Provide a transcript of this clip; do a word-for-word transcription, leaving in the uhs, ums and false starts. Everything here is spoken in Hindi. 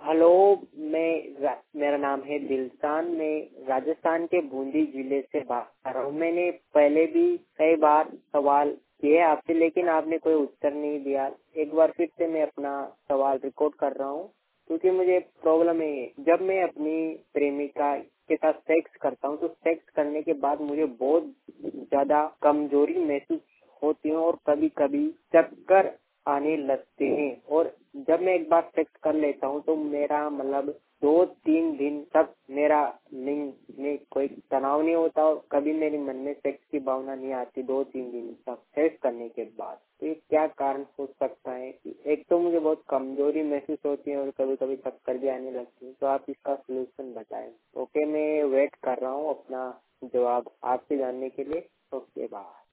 हेलो, मैं रा, मेरा नाम है दिलसान। मैं राजस्थान के बूंदी जिले से बात कर रहा हूँ। मैंने पहले भी कई बार सवाल किए आपसे, लेकिन आपने कोई उत्तर नहीं दिया। एक बार फिर से मैं अपना सवाल रिकॉर्ड कर रहा हूँ, क्योंकि मुझे प्रॉब्लम है। जब मैं अपनी प्रेमिका के साथ सेक्स करता हूँ तो सेक्स करने के बाद मुझे बहुत ज्यादा कमजोरी महसूस होती है और कभी कभी चक्कर आने लगते हैं। और जब मैं एक बार सेक्स कर लेता हूँ तो मेरा मतलब दो तीन दिन तक मेरा लिंग में कोई तनाव नहीं होता और कभी मेरे मन में सेक्स की भावना नहीं आती दो तीन दिन तक सेक्स करने के बाद। तो ये क्या कारण हो सकता है? कि एक तो मुझे बहुत कमजोरी महसूस होती है और कभी कभी चक्कर भी आने लगती है। तो आप इसका सोल्यूशन बताएं। ओके, मैं वेट कर रहा हूँ अपना जवाब आपसे जानने के लिए। Okay, bye.